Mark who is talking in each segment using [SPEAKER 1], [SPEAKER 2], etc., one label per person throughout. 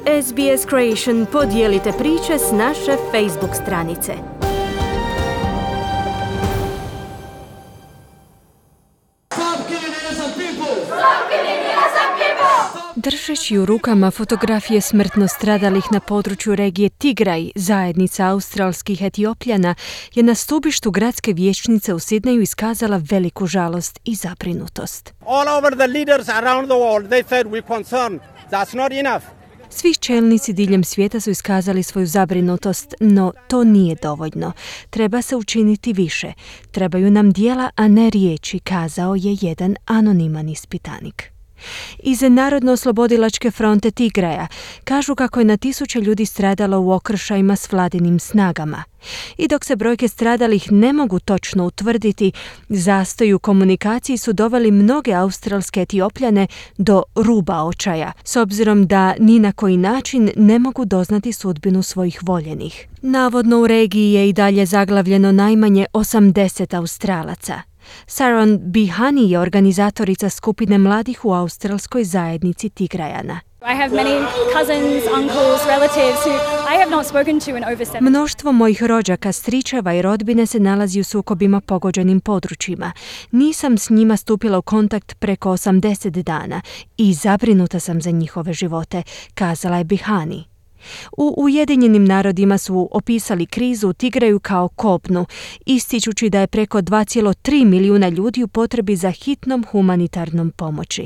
[SPEAKER 1] SBS Creation, podijelite priče s naše Facebook stranice. Držeći u rukama fotografije smrtno stradalih na području regije Tigraj, zajednica australskih Etiopljana je na stubištu gradske vijećnice u Sidneju iskazala veliku žalost i zabrinutost.
[SPEAKER 2] All over the leaders around the world, they said we're concerned. That's not enough.
[SPEAKER 1] Svi čelnici diljem svijeta su iskazali svoju zabrinutost, no to nije dovoljno. Treba se učiniti više. Trebaju nam djela, a ne riječi, kazao je jedan anoniman ispitanik. Iz Narodno-oslobodilačke fronte Tigraja kažu kako je na tisuće ljudi stradalo u okršajima s vladinim snagama. I dok se brojke stradalih ne mogu točno utvrditi, zastoji u komunikaciji su doveli mnoge australske Etiopljane do ruba očaja, s obzirom da ni na koji način ne mogu doznati sudbinu svojih voljenih. Navodno u regiji je i dalje zaglavljeno najmanje 80 Australaca. Saron Bihani je organizatorica skupine mladih u australskoj zajednici Tigrajana.
[SPEAKER 3] I have many cousins, uncles, relatives who I have not spoken to in over 7 years.
[SPEAKER 1] Mnoštvo mojih rođaka, stričeva i rodbine se nalazi u sukobima pogođenim područjima. Nisam s njima stupila u kontakt preko 80 dana i zabrinuta sam za njihove živote, kazala je Bihani. U Ujedinjenim narodima su opisali krizu u Tigraju kao kobnu, ističući da je preko 2,3 milijuna ljudi u potrebi za hitnom humanitarnom pomoći.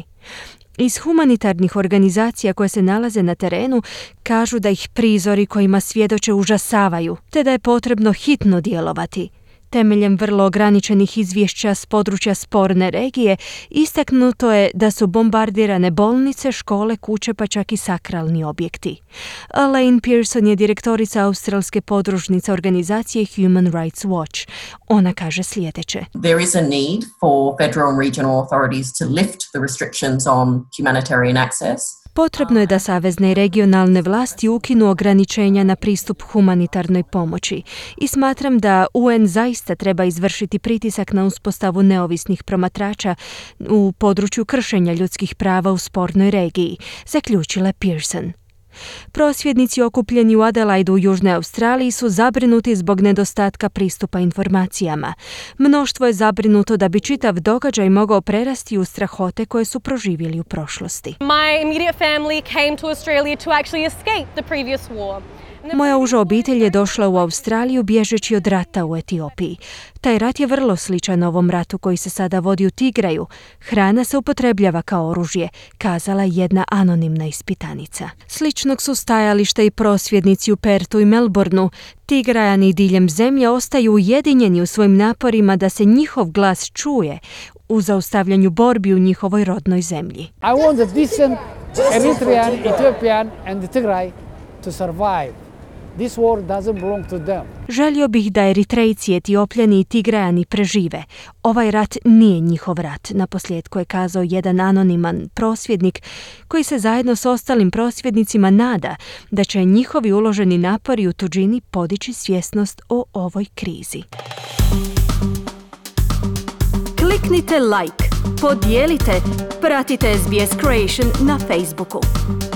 [SPEAKER 1] Iz humanitarnih organizacija koje se nalaze na terenu kažu da ih prizori kojima svjedoče užasavaju, te da je potrebno hitno djelovati. Temeljem vrlo ograničenih izvješća s područja sporne regije, istaknuto je da su bombardirane bolnice, škole, kuće pa čak i sakralni objekti. Elaine Pearson je direktorica australske podružnice organizacije Human Rights Watch. Ona kaže sljedeće.
[SPEAKER 4] There is a need for federal and regional authorities to lift the restrictions on humanitarian access.
[SPEAKER 1] Potrebno je da savezne i regionalne vlasti ukinu ograničenja na pristup humanitarnoj pomoći i smatram da UN zaista treba izvršiti pritisak na uspostavu neovisnih promatrača u području kršenja ljudskih prava u spornoj regiji, zaključila Pearson. Prosvjednici okupljeni u Adelaidu u Južnoj Australiji su zabrinuti zbog nedostatka pristupa informacijama. Mnoštvo je zabrinuto da bi čitav događaj mogao prerasti u strahote koje su proživjeli u prošlosti.
[SPEAKER 5] My immediate family came to Australia to actually escape the previous war.
[SPEAKER 1] Moja uža obitelj je došla u Australiju bježeći od rata u Etiopiji. Taj rat je vrlo sličan ovom ratu koji se sada vodi u Tigraju. Hrana se upotrebljava kao oružje, kazala jedna anonimna ispitanica. Sličnog su stajališta i prosvjednici u Perthu i Melbourneu. Tigrajani diljem zemlje ostaju ujedinjeni u svojim naporima da se njihov glas čuje u zaustavljanju borbi u njihovoj rodnoj zemlji.
[SPEAKER 6] I want the decent Eritrean, Ethiopian and Tigray to survive. This war doesn't belong to them.
[SPEAKER 1] Želio bih da Eritrejci, Etiopljani i Tigrajani prežive. Ovaj rat nije njihov rat, naposljetku je kazao jedan anoniman prosvjednik koji se zajedno s ostalim prosvjednicima nada da će njihovi uloženi napori u tuđini podići svjesnost o ovoj krizi. Kliknite like, podijelite, pratite SBS Creation na Facebooku.